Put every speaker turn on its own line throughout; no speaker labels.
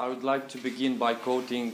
I would like to begin by quoting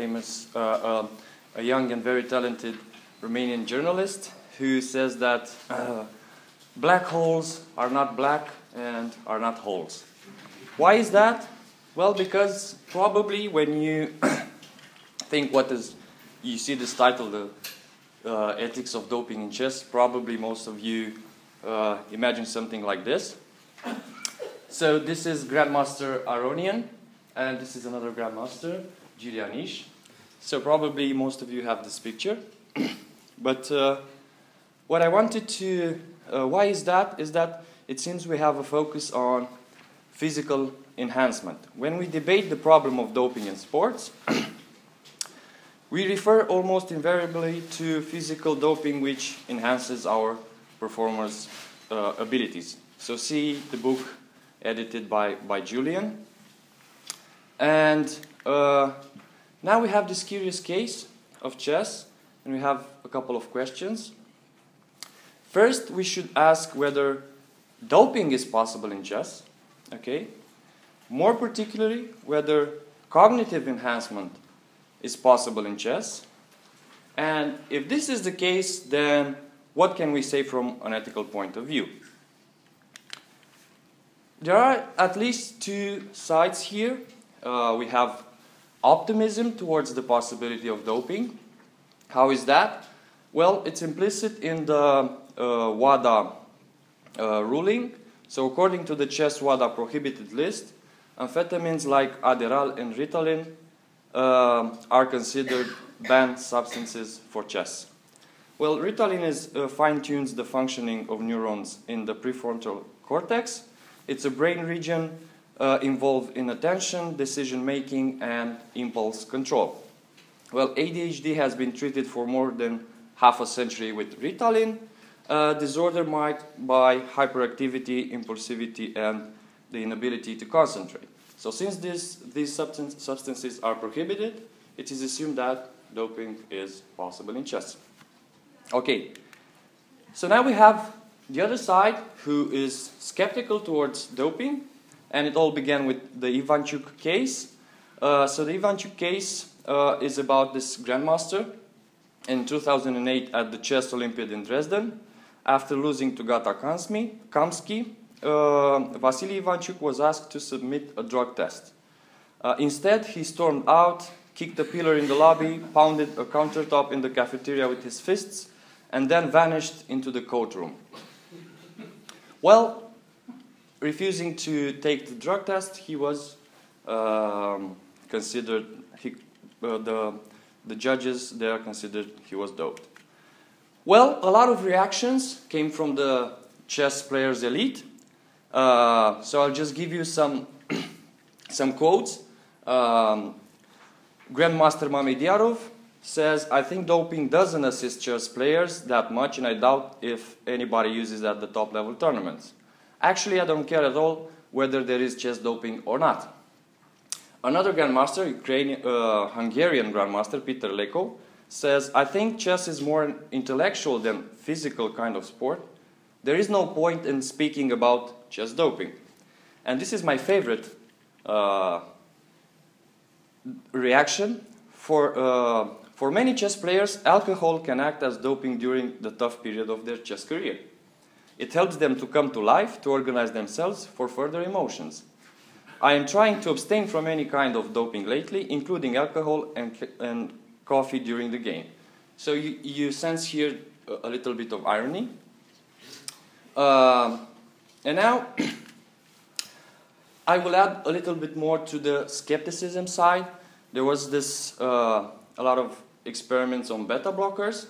a young and very talented Romanian journalist who says that black holes are not black and are not holes. Why is that? Well, because probably when you think you see this title, the Ethics of Doping in Chess, probably most of you imagine something like this. So this is Grandmaster Aronian, and this is another Grandmaster, Giulianiș. So probably most of you have this picture. But what I wanted to, why is that? Is that it seems we have a focus on physical enhancement. When we debate the problem of doping in sports, we refer almost invariably to physical doping which enhances our performers' abilities. So see the book edited by Julian. And now we have this curious case of chess, and we have a couple of questions. First, we should ask whether doping is possible in chess, okay? More particularly, whether cognitive enhancement is possible in chess. And if this is the case, then what can we say from an ethical point of view? There are at least two sides here. We have optimism towards the possibility of doping. How is that? Well, it's implicit in the WADA ruling. So according to the chess WADA prohibited list, amphetamines like Adderall and Ritalin are considered banned substances for chess. Well, Ritalin fine-tunes the functioning of neurons in the prefrontal cortex. It's a brain region involved in attention, decision-making, and impulse control. Well, ADHD has been treated for more than half a century with Ritalin, disorder marked by hyperactivity, impulsivity, and the inability to concentrate. So since these substances are prohibited, it is assumed that doping is possible in chess. Okay, so now we have the other side who is skeptical towards doping, and it all began with the Ivanchuk case. So the Ivanchuk case is about this grandmaster in 2008 at the Chess Olympiad in Dresden. After losing to Gata Kamsky, Vasily Ivanchuk was asked to submit a drug test. Instead, he stormed out, kicked a pillar in the lobby, pounded a countertop in the cafeteria with his fists, and then vanished into the courtroom. Well, refusing to take the drug test, he was considered, the judges there considered he was doped. Well, a lot of reactions came from the chess players' elite. So I'll just give you some quotes. Grandmaster Mamediarov says, "I think doping doesn't assist chess players that much, and I doubt if anybody uses it at the top level tournaments. Actually, I don't care at all whether there is chess doping or not." Another grandmaster, Hungarian grandmaster, Peter Leko, says, "I think chess is more an intellectual than physical kind of sport. There is no point in speaking about chess doping." And this is my favorite reaction. For many chess players, alcohol can act as doping during the tough period of their chess career. It helps them to come to life, to organize themselves for further emotions. I am trying to abstain from any kind of doping lately, including alcohol and coffee during the game. So you sense here a little bit of irony. And now I will add a little bit more to the skepticism side. There was a lot of experiments on beta blockers.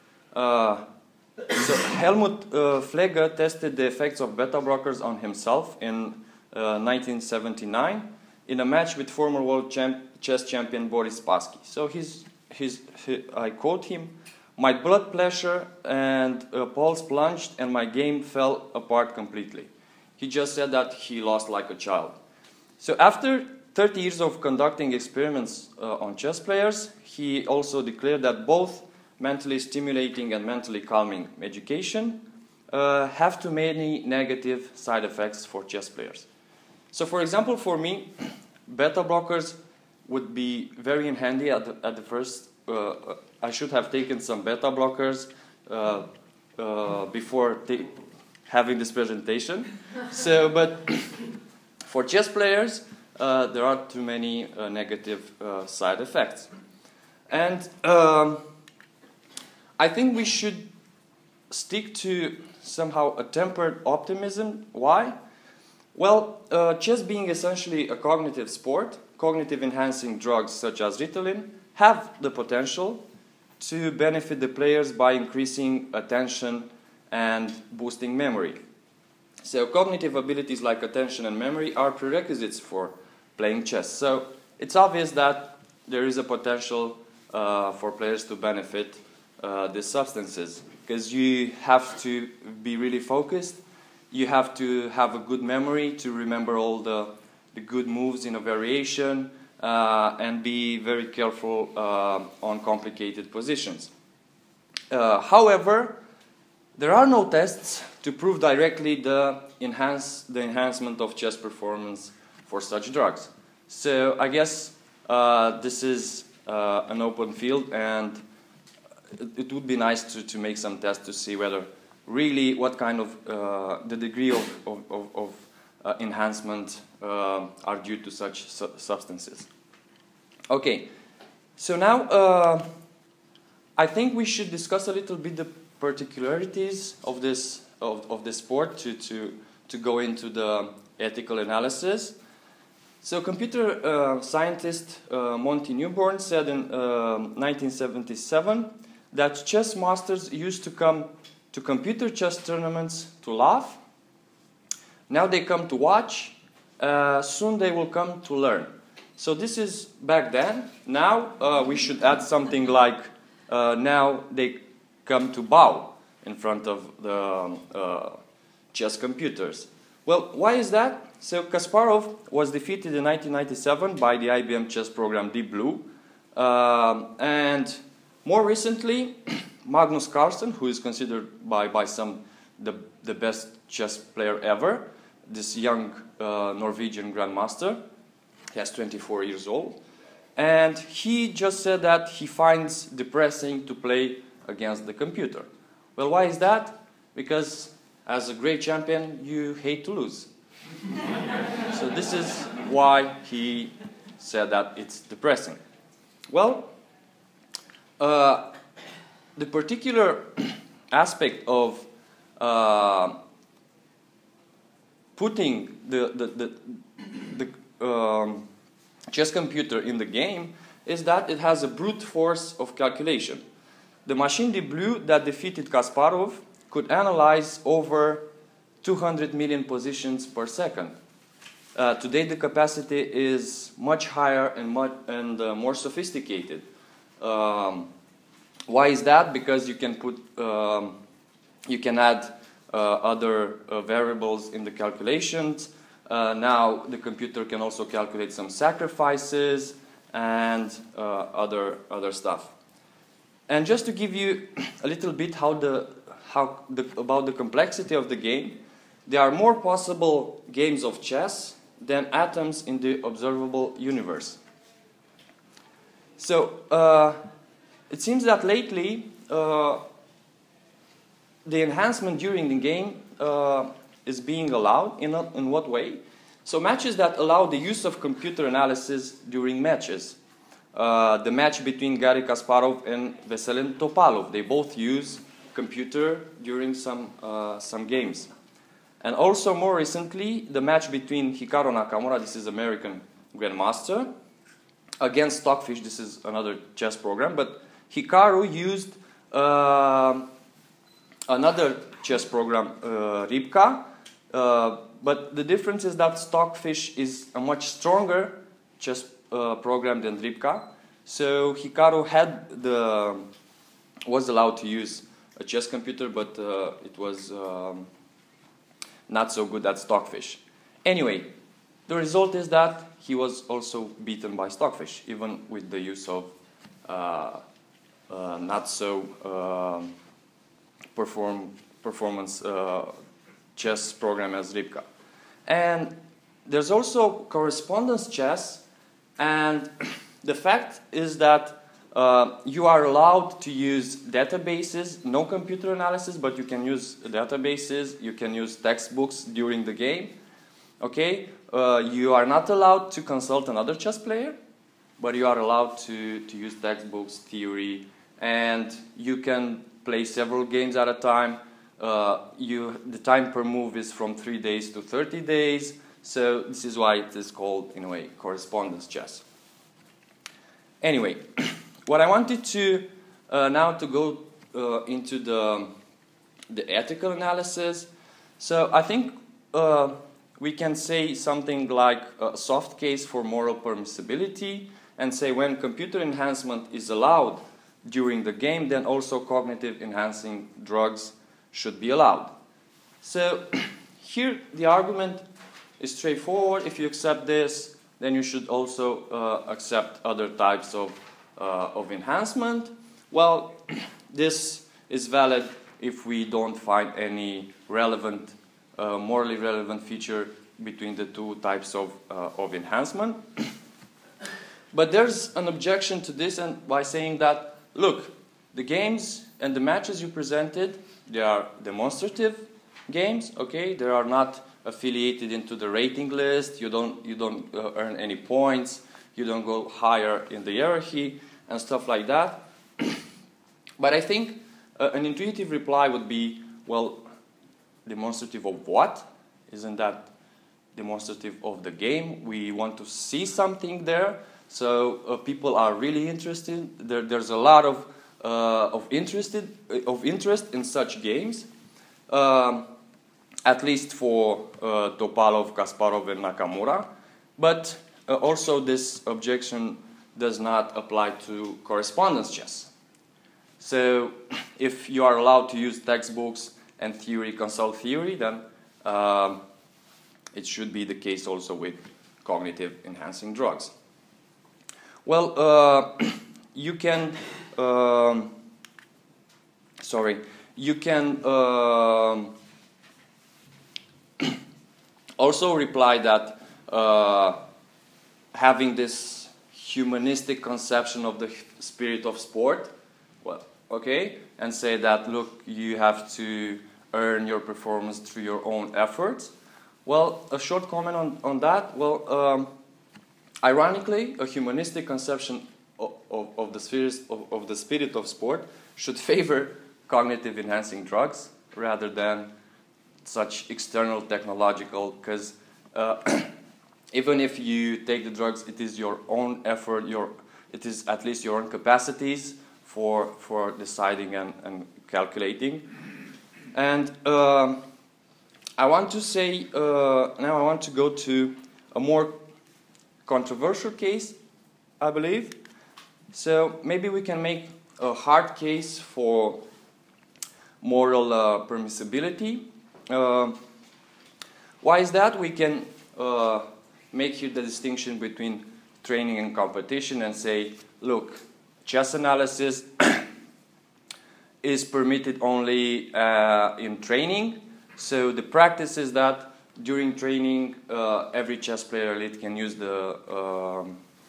So Helmut Fleger tested the effects of beta blockers on himself in 1979 in a match with former world chess champion Boris Spassky. So I quote him, "My blood pressure and pulse plunged and my game fell apart completely." He just said that he lost like a child. So after 30 years of conducting experiments on chess players, he also declared that both mentally stimulating and mentally calming medication have too many negative side effects for chess players. So for example, for me, beta blockers would be very in handy at the first. I should have taken some beta blockers before having this presentation. So, but for chess players, there are too many negative side effects. And I think we should stick to somehow a tempered optimism. Why? Well, chess being essentially a cognitive sport, cognitive enhancing drugs such as Ritalin have the potential to benefit the players by increasing attention and boosting memory. So cognitive abilities like attention and memory are prerequisites for playing chess. So it's obvious that there is a potential for players to benefit these substances, because you have to be really focused. You have to have a good memory to remember all the good moves in a variation and be very careful on complicated positions. However, there are no tests to prove directly the enhancement of chess performance for such drugs. So I guess this is an open field, and it would be nice to make some tests to see whether really what kind of the degree of enhancement are due to such substances. Okay, so now I think we should discuss a little bit the particularities of this sport to go into the ethical analysis. So computer scientist Monty Newborn said in 1977 that chess masters used to come to computer chess tournaments to laugh. Now they come to watch. Soon they will come to learn. So this is back then. Now we should add something like now they come to bow in front of the chess computers. Well, why is that? So Kasparov was defeated in 1997 by the IBM chess program Deep Blue. And more recently, Magnus Carlsen, who is considered by some the best chess player ever, this young Norwegian grandmaster, he is 24 years old, and he just said that he finds depressing to play against the computer. Well, why is that? Because as a great champion, you hate to lose. So this is why he said that it's depressing. Well, the particular aspect of putting the chess computer in the game is that it has a brute force of calculation. The machine Deep Blue that defeated Kasparov could analyze over 200 million positions per second. Today the capacity is much higher and more sophisticated. Why is that? Because you can put, you can add other variables in the calculations. Now the computer can also calculate some sacrifices and other stuff. And just to give you a little bit about the complexity of the game, there are more possible games of chess than atoms in the observable universe. So it seems that lately the enhancement during the game is being allowed. In what way? So matches that allow the use of computer analysis during matches. The match between Garry Kasparov and Veselin Topalov, they both use computer during some games. And also more recently, the match between Hikaru Nakamura, this is American grandmaster, against Stockfish, this is another chess program, but Hikaru used another chess program, Rybka, but the difference is that Stockfish is a much stronger chess program than Rybka. So Hikaru was allowed to use a chess computer, but it was not so good at Stockfish. Anyway, the result is that he was also beaten by Stockfish, even with the use of not so performance chess program as Rybka. And there's also correspondence chess, and the fact is that you are allowed to use databases, no computer analysis, but you can use databases, you can use textbooks during the game. Okay, you are not allowed to consult another chess player, but you are allowed to use textbooks, theory, and you can play several games at a time. The time per move is from 3 days to 30 days, so this is why it is called, in a way, correspondence chess. Anyway, what I wanted to now to go into the ethical analysis. So I think we can say something like a soft case for moral permissibility, and say when computer enhancement is allowed during the game, then also cognitive enhancing drugs should be allowed. So here the argument is straightforward. If you accept this, then you should also accept other types of enhancement. Well, this is valid if we don't find any relevant, morally relevant feature between the two types of enhancement. But there's an objection to this, and by saying that, look, the games and the matches you presented, they are demonstrative games, okay? They are not affiliated into the rating list. You don't earn any points. You don't go higher in the hierarchy and stuff like that. But I think an intuitive reply would be, well, demonstrative of what? Isn't that demonstrative of the game? We want to see something there. So people are really interested. There's a lot of interest in such games, at least for Topalov, Kasparov, and Nakamura. But also this objection does not apply to correspondence chess. So if you are allowed to use textbooks and theory, consult theory, then it should be the case also with cognitive enhancing drugs. Well, you can also reply that having this humanistic conception of the spirit of sport, well, okay, and say that, look, you have to earn your performance through your own efforts. Well, a short comment on that. Well, ironically, a humanistic conception of the spirit of sport should favor cognitive enhancing drugs rather than such external technological, because even if you take the drugs, it is your own effort, it is at least your own capacities for deciding and calculating. And I want to say, now I want to go to a more controversial case, I believe. So maybe we can make a hard case for moral permissibility. Why is that? We can make here the distinction between training and competition and say, look, chess analysis is permitted only in training. So the practice is that during training, every chess player elite can use the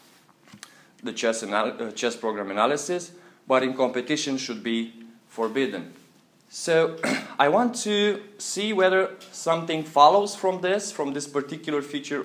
chess program analysis, but in competition should be forbidden. So I want to see whether something follows from this particular feature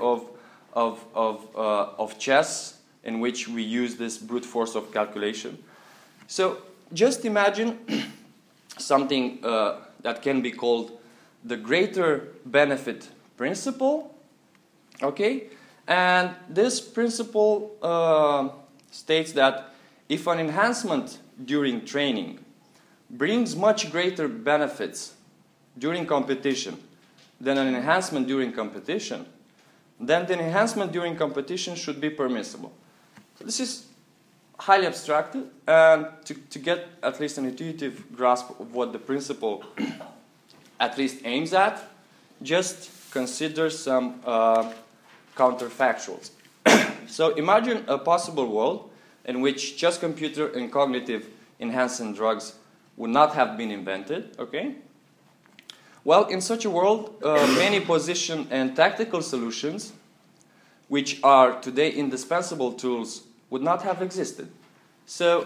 of chess in which we use this brute force of calculation. So just imagine something that can be called the greater benefit principle, okay? And this principle states that if an enhancement during training brings much greater benefits during competition than an enhancement during competition, then the enhancement during competition should be permissible. So this is highly abstracted, and to get at least an intuitive grasp of what the principle at least aims at, just consider some counterfactuals. So imagine a possible world in which chess computer and cognitive enhancing drugs would not have been invented, okay? Well, in such a world, many position and tactical solutions, which are today indispensable tools would not have existed. So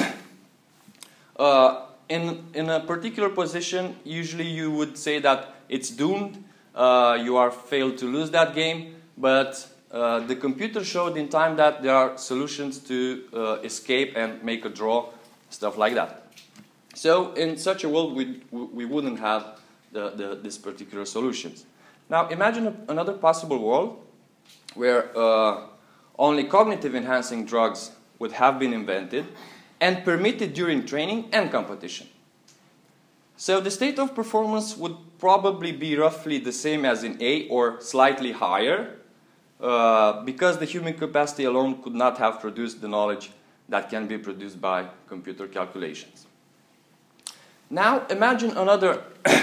in a particular position, usually you would say that it's doomed, you are failed to lose that game, but the computer showed in time that there are solutions to escape and make a draw, stuff like that. So in such a world, we wouldn't have these particular solutions. Now imagine another possible world where only cognitive enhancing drugs would have been invented and permitted during training and competition. So the state of performance would probably be roughly the same as in A or slightly higher, because the human capacity alone could not have produced the knowledge that can be produced by computer calculations. Now imagine another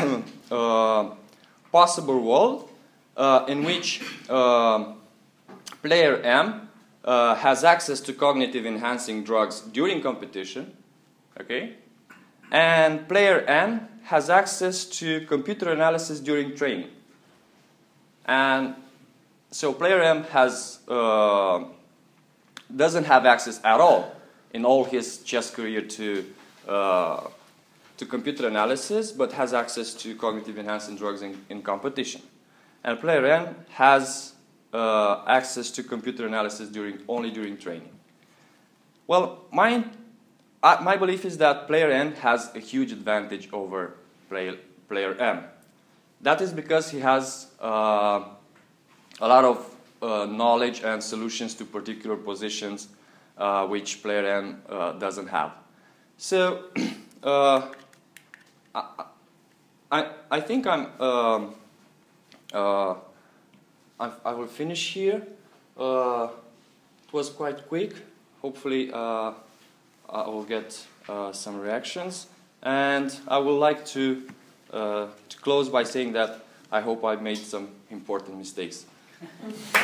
possible world in which player M has access to cognitive enhancing drugs during competition, okay? And player N has access to computer analysis during training. And so player M has doesn't have access at all in all his chess career to computer analysis, but has access to cognitive enhancing drugs in competition. And player N has access to computer analysis only during training. Well, my belief is that player N has a huge advantage over player M. That is because he has a lot of knowledge and solutions to particular positions which player N doesn't have. So I think I will finish here. It was quite quick. Hopefully I will get some reactions. And I would like to close by saying that I hope I made some important mistakes.